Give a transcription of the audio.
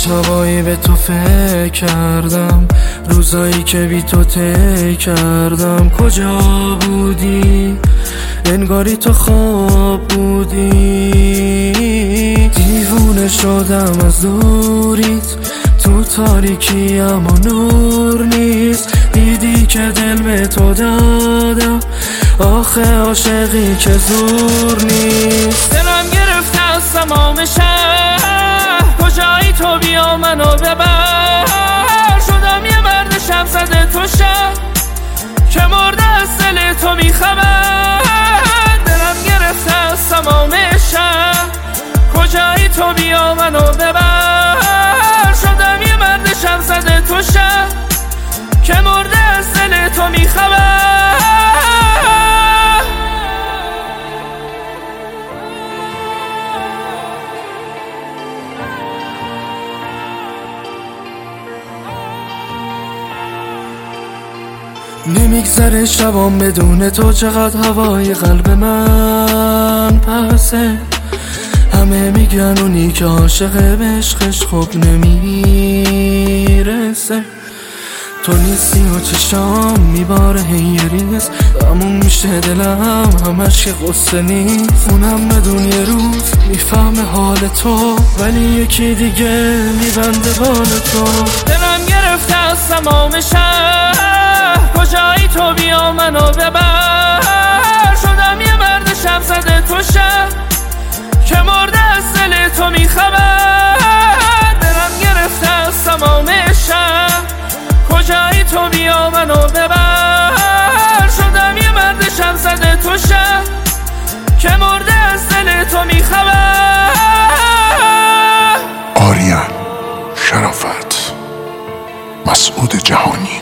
شبایی به تو فکر کردم، روزایی که بی تو طی کردم. کجا بودی؟ انگاری تو خواب بودی. دیوونه شدم از دوریت، تو تاریکی اما نور نیست. دیدی که دل به تو دادم، آخه عاشقی که زور نیست. دلم گرفته از تمام شهر، کجایی تو بیا منو ببر. شدم یه مرد شب زده تو شب، که مرده از دل تو میخبر. دلم گرفته از تمام شهر، کجایی تو بیا منو ببر. شدم یه مرد شب زده تو شب، که مرده از دل تو میخبر. نمیگذره شبام بدون تو، چقدر هوای قلب من پسه. همه میگن اونی که عاشقه به عشقش خوب نمیرسه. تو نیستی و چشام میباره هی ریز، تموم میشه دلم همش که قصه نیست. اونم بدون یه روز میفهمه حال تو، ولی یکی دیگه میبنده بال تو. دلم گرفته از تمام شهر، کجایی تو بیا منو ببر. شدم یه مرد شب زده تو شب، که مرده از دل تو میخبر. دلم گرفته از تمام شهر، کجایی تو بیا منو ببر. شدم یه مرد شب زده تو شب، که مرده از دل تو میخبر. آریان شرافت، مسعود جهانی.